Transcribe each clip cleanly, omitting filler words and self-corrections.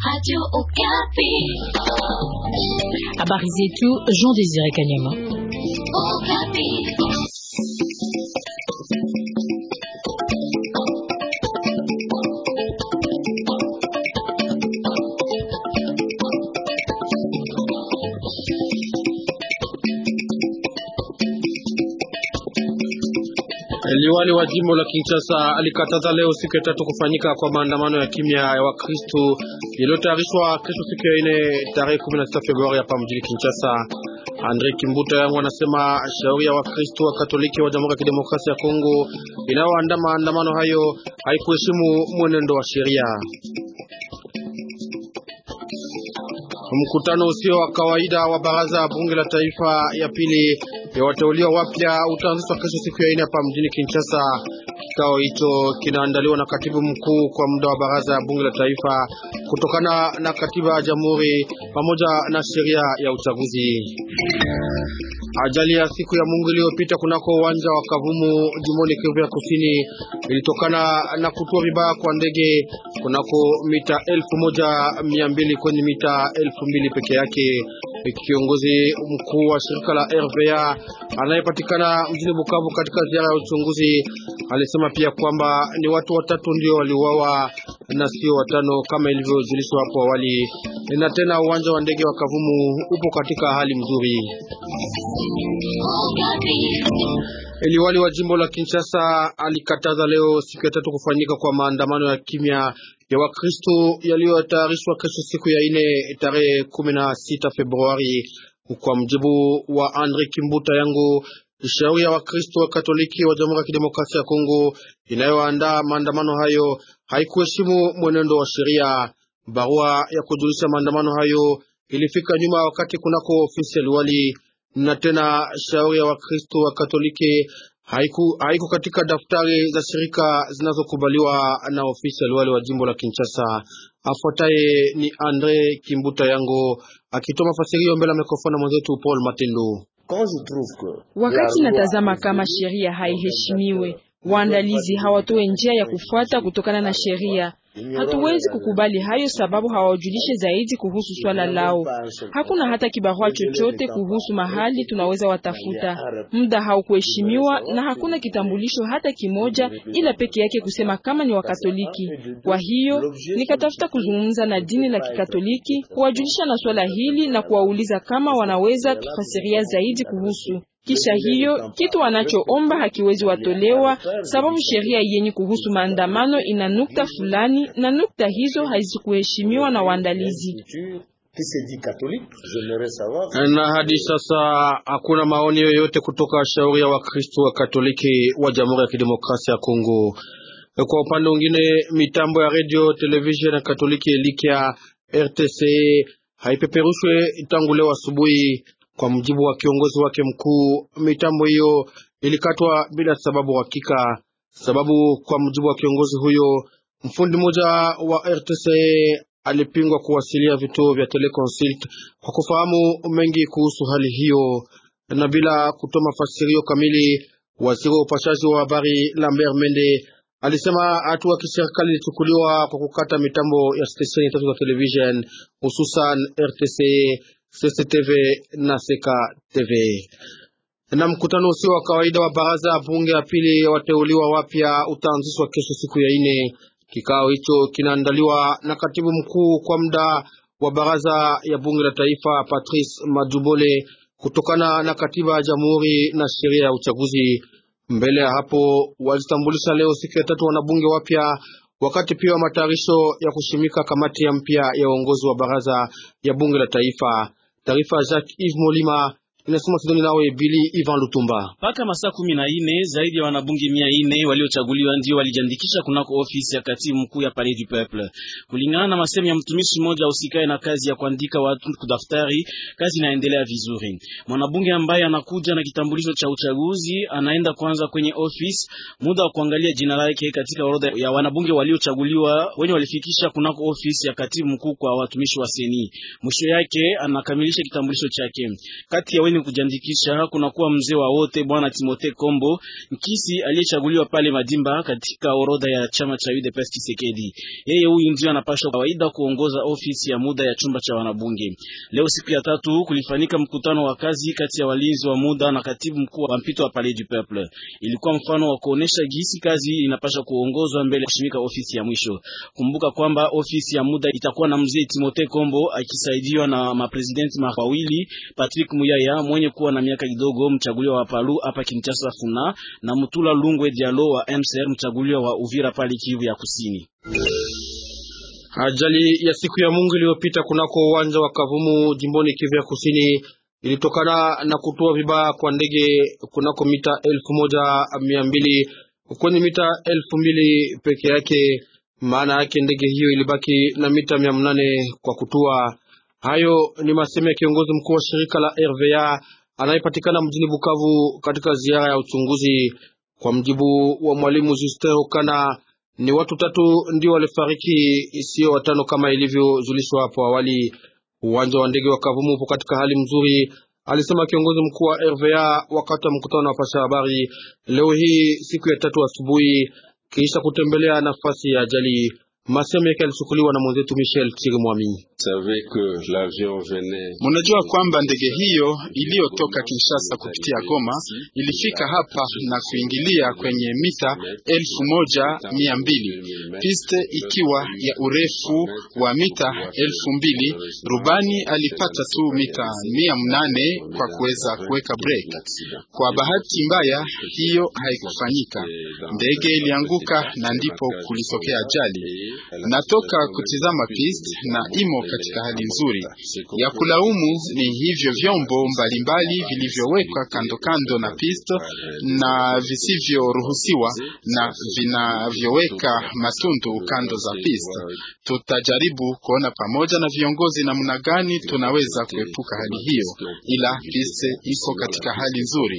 Radio Okapi. Habari zetu Jean Désiré Kanyama. Okapi. Liwali wa jimbo la Kinshasa alikataza leo siku ya tatu kufanyika kwa maandamano ya kimya ya Wakristo yaliyotayarishwa kesho siku ya 4 tarehe 16 Februari hapa mjini Kinshasa. Andre Kimbuta yangu anasema shauri ya Wakristo wa Katoliki wa Jamhuri ya Kidemokrasia ya Kongo inayoandaa maandamano hayo haikuheshimu mwenendo wa sheria. Mkutano usio wa kawaida wa baraza ya bunge la taifa ya pili ya wateuliwa wapya utaanzishwa kesho siku ya 4 hapa mjini Kinshasa. Kikao hicho kinaandaliwa na katibu mkuu kwa muda wa baraza ya bunge la taifa kutokana na katiba ya jamhuri pamoja na sheria ya uchaguzi. Ajali ya siku ya Mungu iliyopita kunako uwanja wa Kavumu jimboni Kivu ya Kusini ilitokana na kutua vibaya kwa ndege kunako mita 1200 kwenye mita 2000 peke yake. Kiongozi mkuu wa shirika la RVA anayepatikana mjini Bukavu katika ziara ya uchunguzi alisema pia kwamba ni watu watatu ndio waliuawa na sio watano kama ilivyojulishwa hapo awali, na tena uwanja wa ndege wa Kavumu upo katika hali nzuri. Liwali wa jimbo la Kinshasa alikataza leo siku ya tatu kufanyika kwa maandamano ya kimya ya Wakristo yaliyotayarishwa kesho siku ya 4 tarehe 16 Februari. Kwa mjibu wa Andre Kimbuta yangu, shauri ya Wakristo wa Katoliki wa Jamhuri ya Kidemokrasia ya Kongo inayoandaa maandamano hayo haikuheshimu mwenendo wa sheria. Barua ya kujulisha maandamano hayo ilifika nyuma wakati kunako ofisi ya liwali, na tena shauri ya Wakristo wa Katoliki haiku katika daftari za shirika zinazokubaliwa na ofisi ya liwali wa jimbo la Kinshasa. Afuataye ni Andre Kimbuta yango akitoa mafasirio mbele ya mikrofoni mwenzetu Paul Matendo. Wakati natazama kama sheria haiheshimiwe, waandalizi hawatoe njia ya kufuata kutokana na sheria. Hatuwezi kukubali hayo sababu hawajulishe zaidi kuhusu swala lao. Hakuna hata kibarua chochote kuhusu mahali tunaweza watafuta. Muda haukuheshimiwa na hakuna kitambulisho hata kimoja ila peke yake kusema kama ni Wakatoliki. Kwa hiyo nikatafuta kuzungumza na dini la Kikatoliki, kuwajulisha na swala hili na kuwauliza kama wanaweza tufasiria zaidi kuhusu. Kisha hiyo kitu wanachoomba hakiwezi watolewa sababu sheria yenye kuhusu maandamano ina nukta fulani na nukta hizo hazikuheshimiwa na waandalizi. Na hadi sasa hakuna maoni yoyote kutoka shauri ya Wakristo wa Katoliki wa Jamhuri ya Kidemokrasia ya Kongo. Kwa upande mwingine, mitambo ya radio, television ya Katoliki Elikia RTC haipeperushwe tangu leo asubuhi. Kwa mjibu wa kiongozi wake mkuu, mitambo hiyo ilikatwa bila sababu hakika. Sababu kwa mjibu wa kiongozi huyo, mfundi mmoja wa RTC alipingwa kuwasilia vituo vya Teleconsult kwa kufahamu mengi kuhusu hali hiyo, na bila kutoa mafasirio kamili, waziri wa upashaji wa habari Lambert Mende alisema hatua kiserikali ilichukuliwa kwa kukata mitambo ya stesheni tatu za television hususan RTC, CCTV na Seka TV. Na mkutano usio wa kawaida wa baraza ya bunge ya pili ya wateuliwa wapya utaanzishwa kesho siku ya 4. Kikao hicho kinaandaliwa na katibu mkuu kwa muda wa baraza ya bunge la taifa Patrice Madubole kutokana na katiba ya jamhuri na sheria ya uchaguzi. Mbele ya hapo walitambulisha leo siku ya tatu wanabunge wapya, wakati pia wa matayarisho ya kushimika kamati ya mpya ya uongozi wa baraza ya bunge la taifa. Taarifa Jacques Yves Molima inasema Sidoni nawe Billy Ivan Lutumba. Paka masaa 14 zaidi ya wanabunge 400 waliochaguliwa ndio walijiandikisha kunako ofisi ya katibu mkuu ya Palais du Peuple. Kulingana na masemi ya mtumishi mmoja usikae na kazi ya kuandika watu kudaftari, kazi inaendelea vizuri. Mwanabunge ambaye anakuja na kitambulisho cha uchaguzi anaenda kwanza kwenye ofisi, muda wa kuangalia jina lake katika orodha ya wanabunge waliochaguliwa wenye walifikisha kunako ofisi ya katibu mkuu kwa watumishi wa seni. Mwisho yake anakamilisha kitambulisho chake. Kati ya mbele kujiandikisha kunakuwa mzee wa wote bwana Timothée Kombo Nkisi aliyechaguliwa pale Madimba katika orodha ya chama cha UDPS Tshisekedi. Yeye huyu ndio anapaswa kawaida kuongoza ofisi ya muda ya chumba cha wanabunge. Leo siku ya tatu kulifanyika mkutano wa kazi kati ya walinzi wa muda na katibu mkuu wa mpito wa Palais du Peuple. Ilikuwa mfano wa kuonesha gisi kazi inapaswa kuongozwa mbele kushimika ofisi ya mwisho. Kumbuka kwamba ofisi ya muda itakuwa na mzee Timothée Kombo akisaidiwa na mapresidenti mawili, Patrick Muyaya mwenye kuwa na miaka kidogo mchaguliwa wa Palu hapa Kinshasa Funa, na Mutula Lungwe Diallo wa MCR mchaguliwa wa Uvira pale Kivu ya Kusini. Ajali ya siku ya Mungu iliyopita kunako uwanja wa Kavumu jimboni Kivu ya Kusini ilitokana na kutua vibaya kwa ndege kunako mita 1200 kwenye mita 2000 peke yake. Maana yake ndege hiyo ilibaki na mita 800 kwa kutua. Hayo ni maseme ya kiongozi mkuu wa shirika la RVA anayepatikana mjini Bukavu katika ziara ya uchunguzi. Kwa mjibu wa mwalimu Justin Okana, ni watu 3 ndio walifariki, sio 5 kama ilivyojulishwa hapo awali. Uwanja wa ndege wa Kavumu upo katika hali mzuri, alisema kiongozi mkuu wa RVA wakati wa mkutano wa pasha habari leo hii siku ya 3 asubuhi kisha kutembelea nafasi ya ajali. Maseme yake alichukuliwa na mwenzetu Michel Chirimwami. Munajua kwamba ndege hiyo iliyotoka Kinshasa kupitia Goma ilifika hapa na kuingilia kwenye mita 1200, piste ikiwa ya urefu wa mita 2000. Rubani alipata tu mita 800 kwa kuweza kuweka break. Kwa bahati mbaya hiyo haikufanyika, ndege ilianguka na ndipo kulitokea ajali. Natoka kutizama piste na imo katika hali nzuri. Ya kulaumu ni hivyo vyombo mbalimbali vilivyowekwa kando kando na piste na visivyoruhusiwa na vinavyoweka matundu kando za piste. Tutajaribu kuona pamoja na viongozi namna gani tunaweza kuepuka hali hiyo, ila piste iko katika hali nzuri.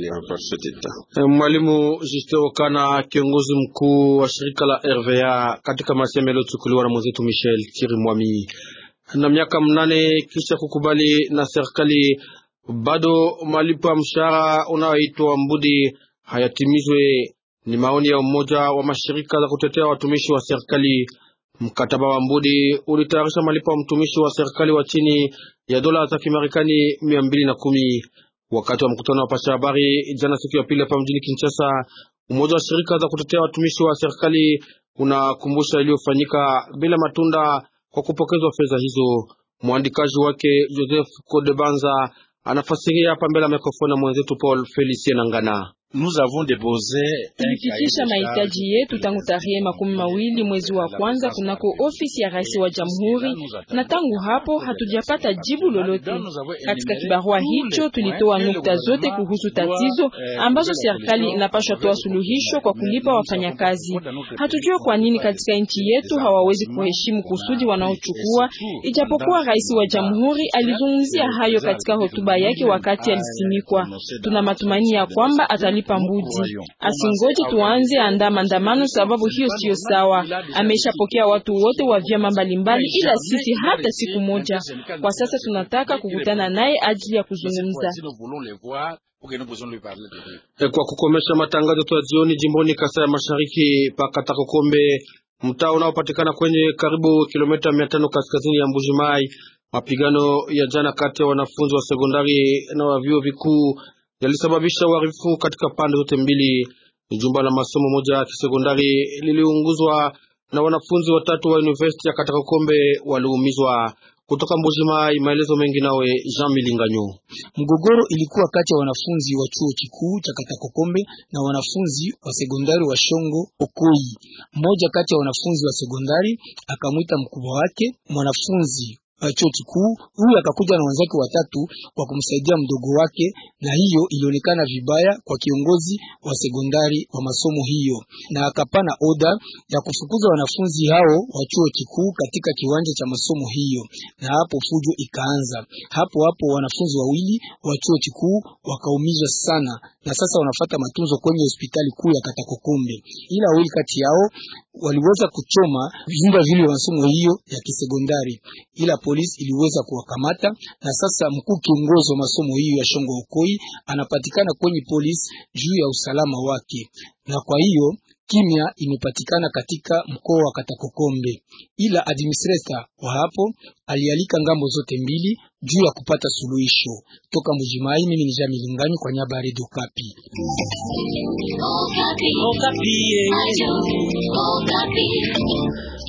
Mwalimu Justin Okana, kiongozi mkuu wa shirika la RVA, katika maseme yaliyochukuliwa na mwenzetu Michel Chirimwami. Na miaka 8 kisha kukubali na serikali, bado malipo ya mshahara unaoitwa Mbudi hayatimizwe. Ni maoni ya mmoja wa mashirika za kutetea watumishi wa serikali. Mkataba wa Mbudi ulitayarisha malipo ya mtumishi wa serikali wa chini ya dola za Kimarekani 210. Wakati wa mkutano wa pasha habari jana siku ya pili hapa mjini Kinshasa, umoja wa shirika za kutetea watumishi wa serikali unakumbusha iliyofanyika bila matunda kwa kupokezwa fedha hizo. Mwandikaji wake Joseph Kodebanza anafasiria hapa mbele ya mikrofoni mwenzetu Paul Felicien Nangana. Tulifikisha mahitaji yetu tangu tarehe 20 mwezi wa kwanza kunako ofisi ya rais wa jamhuri, na tangu hapo hatujapata jibu lolote. Katika kibarua hicho tulitoa nukta zote kuhusu tatizo ambazo serikali inapaswa toa suluhisho kwa kulipa wafanyakazi. Hatujua kwa nini katika nchi yetu hawawezi kuheshimu kusudi wanaochukua, ijapokuwa rais wa jamhuri alizungumzia hayo katika hotuba yake wakati alisimikwa. Tuna matumaini ya kwamba atalipa Mbudi. Asingoje tuanze anda maandamano, sababu hiyo sio sawa. Ameshapokea watu wote wa vyama mbalimbali, ila sisi hata siku moja. Kwa sasa tunataka kukutana naye ajili ya kuzungumza. Kwa kukomesha matangazo ya jioni jimboni Kasai ya Mashariki, Pakatako Kombe, mtaa unaopatikana kwenye karibu kilomita 500 kaskazini ya Mbujimai, mapigano ya jana kati ya wanafunzi wa sekondari na wa vyuo vikuu yalisababisha uharibifu katika pande zote mbili. Jumba la masomo moja ya kisekondari liliunguzwa na wanafunzi 3 wa university ya Katakokombe waliumizwa. Kutoka Mbujimai, maelezo mengi nawe Jean Milinganyo. Mgogoro ilikuwa kati ya wanafunzi wa chuo kikuu cha Katakokombe na wanafunzi wa sekondari wa Shongo Okoi. Mmoja kati ya wanafunzi wa sekondari akamwita mkubwa wake mwanafunzi chuo kikuu huyu akakuja na wenzake 3 kwa kumsaidia mdogo wake, na hiyo ilionekana vibaya kwa kiongozi wa sekondari wa masomo hiyo, na akapana oda ya kufukuza wanafunzi hao wa chuo kikuu katika kiwanja cha masomo hiyo, na hapo fujo ikaanza. Hapo wanafunzi 2 wa chuo kikuu wakaumizwa sana, na sasa wanafuata matunzo kwenye hospitali kuu ya Katakokombe, ila wawili kati yao waliweza kuchoma vyumba vile vya masomo hiyo ya kisekondari, ila polisi iliweza kuwakamata, na sasa mkuu kiongozi wa masomo hiyo ya Shongo Okoi anapatikana kwenye polisi juu ya usalama wake, na kwa hiyo kimya imepatikana katika mkoa wa Katakokombe, ila administrator wa hapo alialika ngambo zote mbili juu ya kupata suluhisho. Toka Mujimai, mimi ni Jamil Ngani kwa niaba ya Radio Okapi. Okapi.